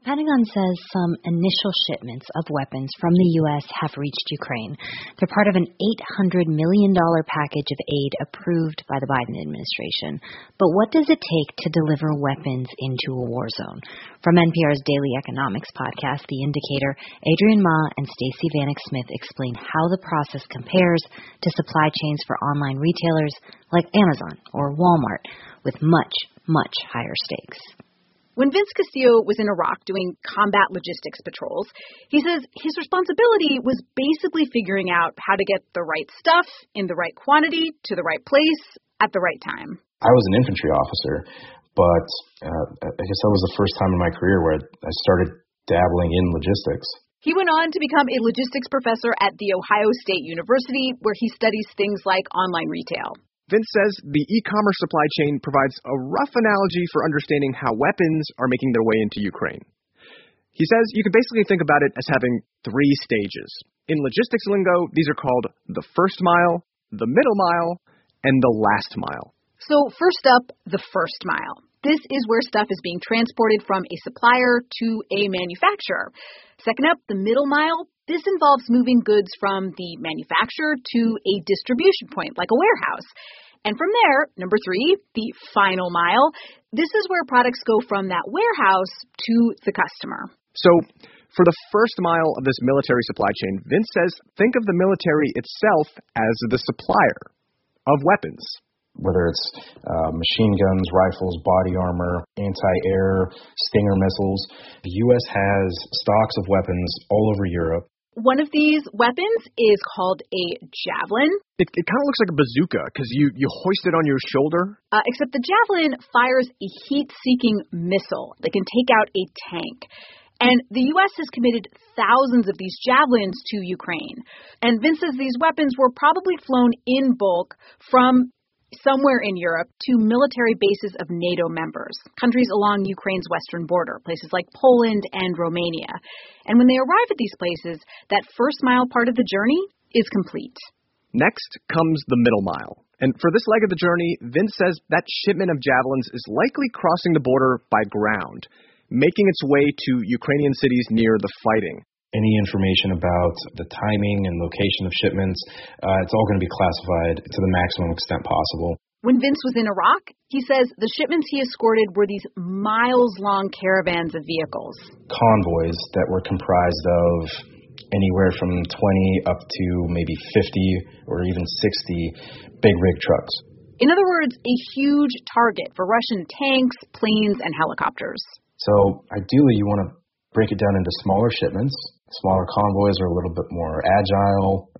Pentagon says some initial shipments of weapons from the U.S. have reached Ukraine. They're part of an $800 million package of aid approved by the Biden administration. But what does it take to deliver weapons into a war zone? From NPR's Daily Economics podcast, The Indicator, Adrian Ma and Stacey Vanek Smith explain how the process compares to supply chains for online retailers like Amazon or Walmart, with much, much higher stakes. When Vince Castillo was in Iraq doing combat logistics patrols, he says his responsibility was basically figuring out how to get the right stuff in the right quantity to the right place at the right time. I was an infantry officer, but I guess that was the first time in my career where I started dabbling in logistics. He went on to become a logistics professor at The Ohio State University, where he studies things like online retail. Vince says the e-commerce supply chain provides a rough analogy for understanding how weapons are making their way into Ukraine. He says you could basically think about it as having 3 stages. In logistics lingo, these are called the first mile, the middle mile, and the last mile. So first up, the first mile. This is where stuff is being transported from a supplier to a manufacturer. Second up, the middle mile. This involves moving goods from the manufacturer to a distribution point, like a warehouse. And from there, number 3, the final mile. This is where products go from that warehouse to the customer. So for the first mile of this military supply chain, Vince says think of the military itself as the supplier of weapons. Whether it's machine guns, rifles, body armor, anti-air, Stinger missiles, the U.S. has stocks of weapons all over Europe. One of these weapons is called a javelin. It kind of looks like a bazooka because you hoist it on your shoulder. Except the javelin fires a heat-seeking missile that can take out a tank. And the U.S. has committed thousands of these javelins to Ukraine. And Vince says these weapons were probably flown in bulk from somewhere in Europe to military bases of NATO members, countries along Ukraine's western border, places like Poland and Romania. And when they arrive at these places, that first mile part of the journey is complete. Next comes the middle mile. And for this leg of the journey, Vince says that shipment of javelins is likely crossing the border by ground, making its way to Ukrainian cities near the fighting. Any information about the timing and location of shipments, it's all going to be classified to the maximum extent possible. When Vince was in Iraq, he says the shipments he escorted were these miles-long caravans of vehicles. Convoys that were comprised of anywhere from 20 up to maybe 50 or even 60 big rig trucks. In other words, a huge target for Russian tanks, planes, and helicopters. So ideally, you want to break it down into smaller shipments. Smaller convoys are a little bit more agile,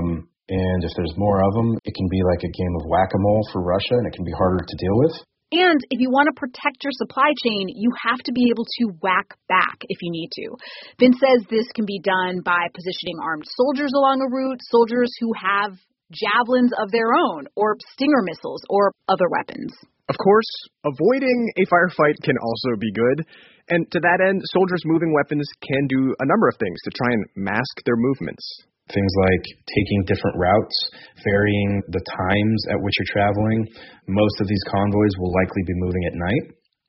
and if there's more of them, it can be like a game of whack-a-mole for Russia, and it can be harder to deal with. And if you want to protect your supply chain, you have to be able to whack back if you need to. Vince says this can be done by positioning armed soldiers along a route, soldiers who have javelins of their own, or Stinger missiles, or other weapons. Of course, avoiding a firefight can also be good. And to that end, soldiers moving weapons can do a number of things to try and mask their movements. Things like taking different routes, varying the times at which you're traveling. Most of these convoys will likely be moving at night.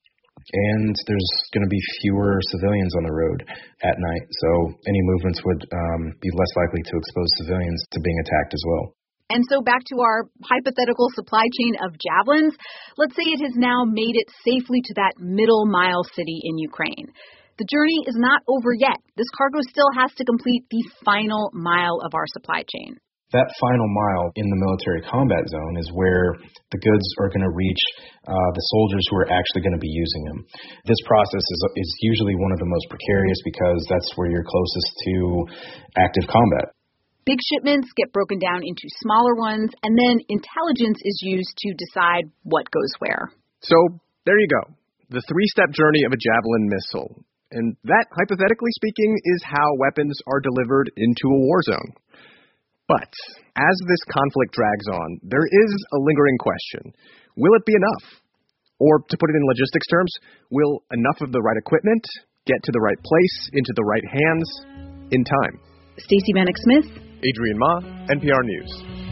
And there's going to be fewer civilians on the road at night. So any movements would be less likely to expose civilians to being attacked as well. And so back to our hypothetical supply chain of javelins, let's say it has now made it safely to that middle mile city in Ukraine. The journey is not over yet. This cargo still has to complete the final mile of our supply chain. That final mile in the military combat zone is where the goods are going to reach the soldiers who are actually going to be using them. This process is usually one of the most precarious because that's where you're closest to active combat. Big shipments get broken down into smaller ones, and then intelligence is used to decide what goes where. So there you go, the 3-step journey of a javelin missile. And that, hypothetically speaking, is how weapons are delivered into a war zone. But as this conflict drags on, there is a lingering question. Will it be enough? Or to put it in logistics terms, will enough of the right equipment get to the right place, into the right hands, in time? Stacey Vanek Smith, Adrian Ma, NPR News.